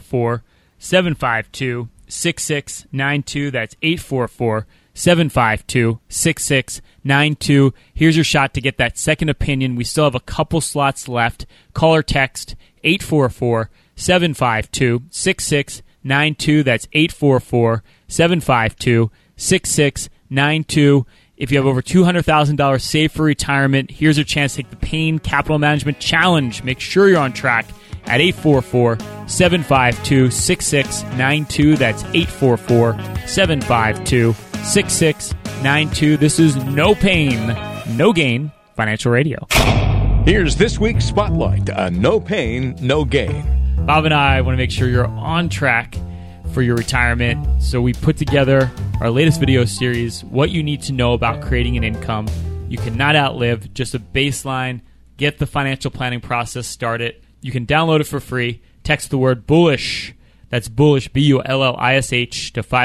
S2: 844-752-6692. That's 844-752-6692. Here's your shot to get that second opinion. We still have a couple slots left. Call or text 844-752-6692. That's 844-752-6692. If you have over $200,000 saved for retirement, here's your chance to take the Payne Capital Management Challenge. Make sure you're on track at 844 844-752-6692. That's 844-752-6692. This is No Pain, No Gain Financial Radio.
S1: Here's this week's Spotlight on No Pain, No Gain.
S2: Bob and I want to make sure you're on track for your retirement. So we put together our latest video series, What You Need to Know About Creating an Income You Cannot Outlive, just a baseline. Get the financial planning process started. You can download it for free. Text the word bullish. That's bullish, BULLISH, to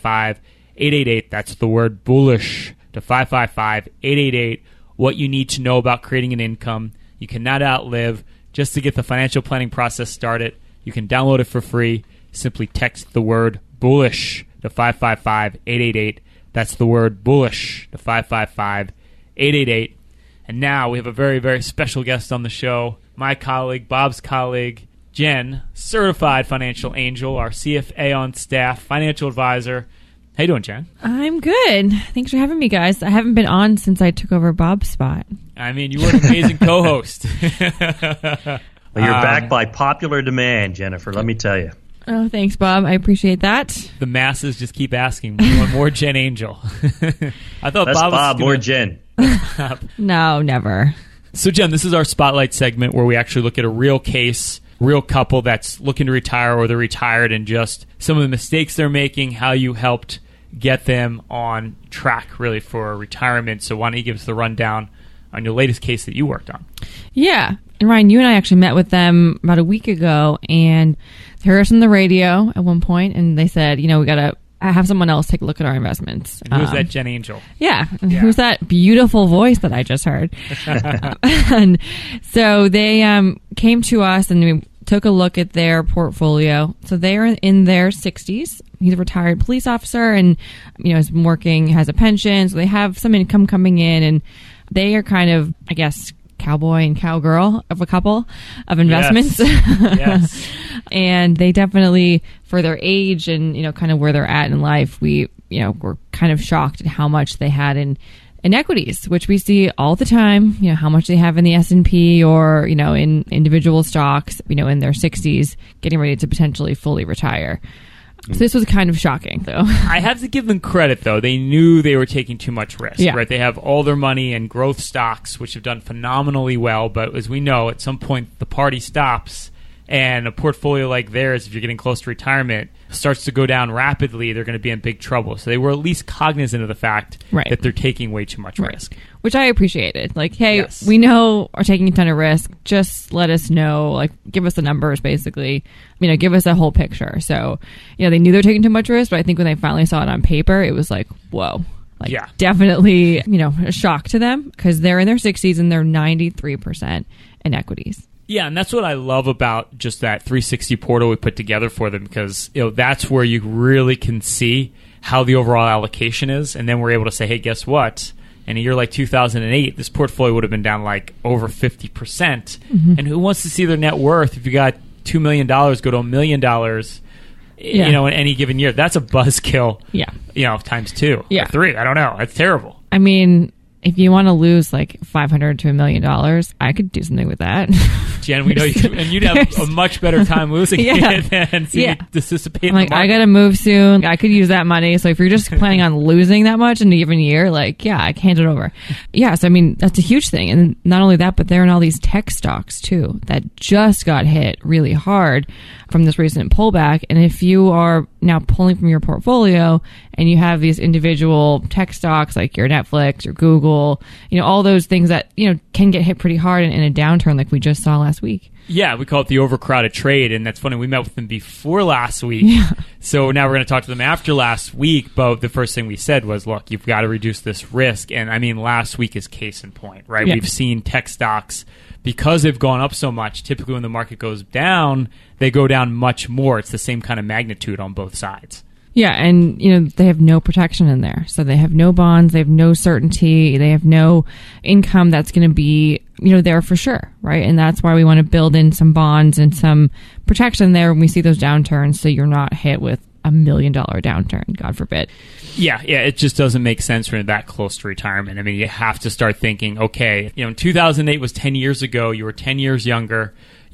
S2: 555-888. That's the word bullish to 555-888. What you need to know about creating an income you cannot outlive, just to get the financial planning process started. You can download it for free. Simply text the word bullish to 555-888. That's the word bullish to 555-888. And now we have a very, very special guest on the show. My colleague, Bob's colleague, Jen, certified financial angel, our CFA on staff, financial advisor. How you doing, Jen?
S6: I'm good. Thanks for having me, guys. I haven't been on since I took over Bob's spot.
S2: I mean, you were an amazing co-host.
S3: Well, you're back by popular demand, Jennifer, let me tell you.
S6: Oh, thanks, Bob. I appreciate that.
S2: The masses just keep asking, we want more Jen Angel. I thought
S3: Less
S2: Bob was
S3: Bob, more Jen.
S6: No, never.
S2: So, Jen, this is our Spotlight segment where we actually look at a real case, real couple that's looking to retire or they're retired, and just some of the mistakes they're making, how you helped get them on track, really, for retirement. So why don't you give us the rundown on your latest case that you worked on?
S6: Yeah. And Ryan, you and I actually met with them about a week ago, and they heard us on the radio at one point, and they said, we got to have someone else take a look at our investments.
S2: And who's that Jen Angel?
S6: Yeah. Who's that beautiful voice that I just heard? And so they came to us, and we took a look at their portfolio. So they are in their 60s. He's a retired police officer and, is working, has a pension. So they have some income coming in, and they are kind of, I guess, cowboy and cowgirl of a couple of investments.
S2: Yes.
S6: And they definitely, for their age and, kind of where they're at in life, we, were kind of shocked at how much they had in equities, which we see all the time, how much they have in the S&P or, in individual stocks, in their 60s, getting ready to potentially fully retire. So this was kind of shocking, though.
S2: I have to give them credit, though. They knew they were taking too much risk, right? They have all their money in growth stocks, which have done phenomenally well. But as we know, at some point, the party stops, and a portfolio like theirs, if you're getting close to retirement, starts to go down rapidly, they're going to be in big trouble. So they were at least cognizant of the fact that they're taking way too much risk.
S6: Which I appreciated. Like, hey, we know we're taking a ton of risk. Just let us know. Like, give us the numbers, basically. Give us a whole picture. So, they knew they were taking too much risk, but I think when they finally saw it on paper, it was like, whoa. Definitely, a shock to them because they're in their 60s and they're 93% in equities.
S2: Yeah, and that's what I love about just that 360 portal we put together for them because that's where you really can see how the overall allocation is, and then we're able to say, hey, guess what? In a year like 2008, this portfolio would have been down like over 50%. Mm-hmm. And who wants to see their net worth if you got $2 million go to $1 million? In any given year? That's a buzzkill. Yeah, times 2 or 3. I don't know. That's terrible.
S6: I mean, if you want to lose like $500 to $1 million, I could do something with that.
S2: Jen, we know you could, and you'd have a much better time losing it than seeing it dissipate.
S6: I'm like, I got to move soon. I could use that money. So if you're just planning on losing that much in a given year, I can hand it over. Yeah, so I mean, that's a huge thing. And not only that, but they're in all these tech stocks too that just got hit really hard from this recent pullback. And if you are now pulling from your portfolio and you have these individual tech stocks like your Netflix, your Google, all those things that, can get hit pretty hard in a downturn like we just saw last week.
S2: Yeah, we call it the overcrowded trade, and that's funny. We met with them before last week, so now we're going to talk to them after last week, but the first thing we said was, look, you've got to reduce this risk, and I mean, last week is case in point, right? Yeah. We've seen tech stocks, because they've gone up so much, typically when the market goes down, they go down much more. It's the same kind of magnitude on both sides.
S6: Yeah, and they have no protection in there. So they have no bonds, they have no certainty, they have no income that's going to be, there for sure, right? And that's why we want to build in some bonds and some protection there when we see those downturns so you're not hit with $1 million downturn, God forbid.
S2: Yeah, it just doesn't make sense when you're that close to retirement. I mean, you have to start thinking, okay, 2008 was 10 years ago, you were 10 years younger,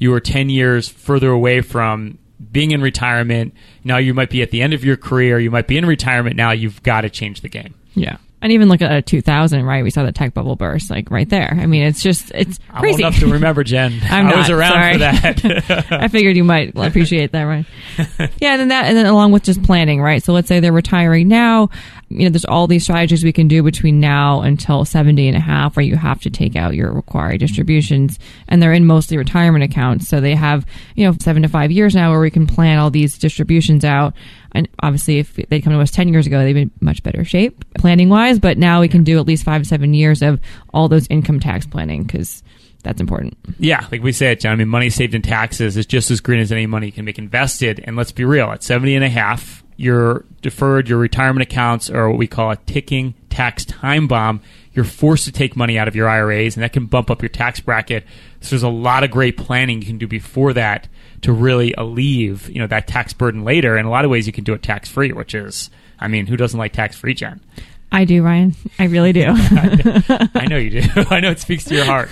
S2: you were 10 years further away from being in retirement. Now you might be at the end of your career. You might be in retirement now. You've got to change the game.
S6: Yeah. And even look at 2000, right? We saw the tech bubble burst, like right there. I mean, it's crazy.
S2: I'm old enough to remember, Jen.
S6: I
S2: was around
S6: sorry.
S2: for that.
S6: I figured you might appreciate that, right? Yeah, and then along with just planning, right? So let's say they're retiring now. There's all these strategies we can do between now until 70 and a half, where you have to take out your required distributions, and they're in mostly retirement accounts. So they have, 7 to 5 years now where we can plan all these distributions out. And obviously, if they'd come to us 10 years ago, they'd be in much better shape planning wise. But now we can do at least 5 to 7 years of all those income tax planning, because that's important.
S2: Yeah, like we said, John, I mean, money saved in taxes is just as green as any money you can make invested. And let's be real, at 70 and a half, your retirement accounts are what we call a ticking tax time bomb. You're forced to take money out of your IRAs, and that can bump up your tax bracket. So there's a lot of great planning you can do before that to really alleviate, that tax burden later. In a lot of ways, you can do it tax-free, which is, I mean, who doesn't like tax-free, Jen?
S6: I do, Ryan. I really do.
S2: I know you do. I know it speaks to your heart.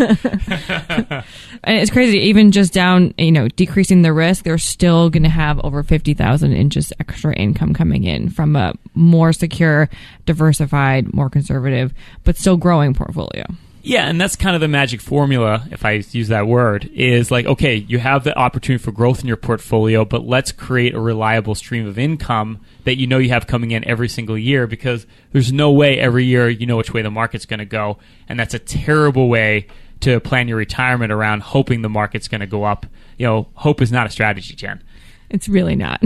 S6: And it's crazy. Even just down, decreasing the risk, they're still going to have over $50,000 in just extra income coming in from a more secure, diversified, more conservative, but still growing portfolio.
S2: Yeah, and that's kind of the magic formula, if I use that word, is like, okay, you have the opportunity for growth in your portfolio, but let's create a reliable stream of income that you have coming in every single year, because there's no way every year you know which way the market's going to go, and that's a terrible way to plan your retirement around hoping the market's going to go up. Hope is not a strategy, Jen.
S6: It's really not.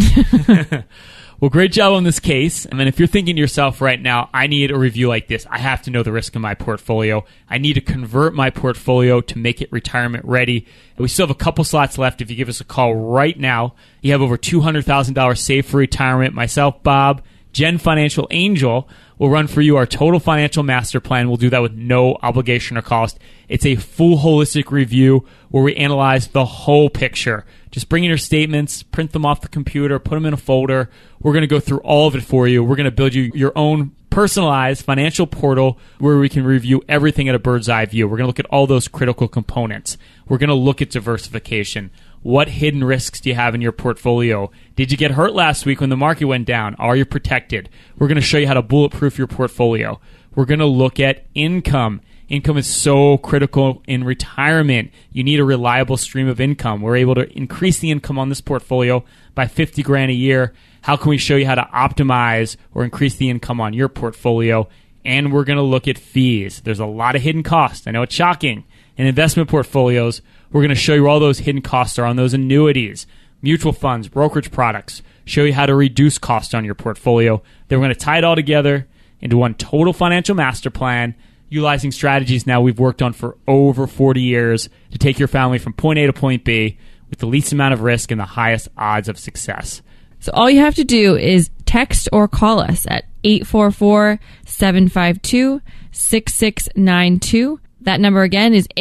S2: Well, great job on this case. And then if you're thinking to yourself right now, I need a review like this. I have to know the risk in my portfolio. I need to convert my portfolio to make it retirement ready. We still have a couple slots left. If you give us a call right now, you have over $200,000 saved for retirement. Myself, Bob, Jen Financial Angel will run for you our total financial master plan. We'll do that with no obligation or cost. It's a full holistic review where we analyze the whole picture. Just bring in your statements, print them off the computer, put them in a folder. We're going to go through all of it for you. We're going to build you your own personalized financial portal where we can review everything at a bird's eye view. We're going to look at all those critical components. We're going to look at diversification. What hidden risks do you have in your portfolio? Did you get hurt last week when the market went down? Are you protected? We're going to show you how to bulletproof your portfolio. We're going to look at income. Income is so critical in retirement. You need a reliable stream of income. We're able to increase the income on this portfolio by $50,000 a year. How can we show you how to optimize or increase the income on your portfolio? And we're going to look at fees. There's a lot of hidden costs. I know it's shocking. In investment portfolios, we're going to show you where all those hidden costs are on those annuities, mutual funds, brokerage products, show you how to reduce costs on your portfolio. Then we're going to tie it all together into one total financial master plan, utilizing strategies now we've worked on for over 40 years to take your family from point A to point B with the least amount of risk and the highest odds of success.
S6: So all you have to do is text or call us at 844-752-6692. That number again is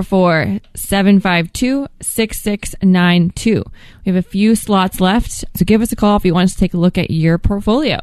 S6: 844-752-6692. We have a few slots left, so give us a call if you want us to take a look at your portfolio.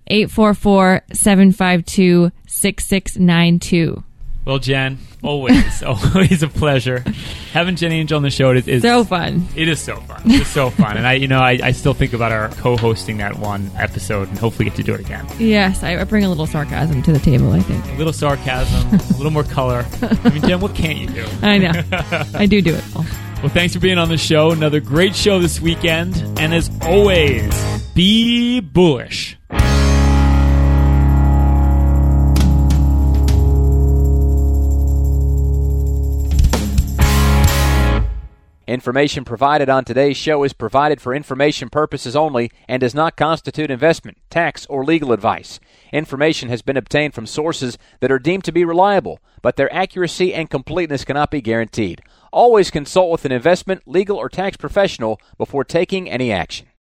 S6: 844-752-6692.
S2: Well, Jen, always a pleasure. Having Jen Angel on the show is
S6: so fun.
S2: It is so fun. It's so fun. And I still think about our co-hosting that one episode and hopefully get to do it again.
S6: Yes, I bring a little sarcasm to the table, I think.
S2: A little sarcasm, a little more color. I mean, Jen, what can't you do?
S6: I know. I do it.
S2: Well, thanks for being on the show. Another great show this weekend. And as always, be bullish.
S7: Information provided on today's show is provided for information purposes only and does not constitute investment, tax, or legal advice. Information has been obtained from sources that are deemed to be reliable, but their accuracy and completeness cannot be guaranteed. Always consult with an investment, legal, or tax professional before taking any action.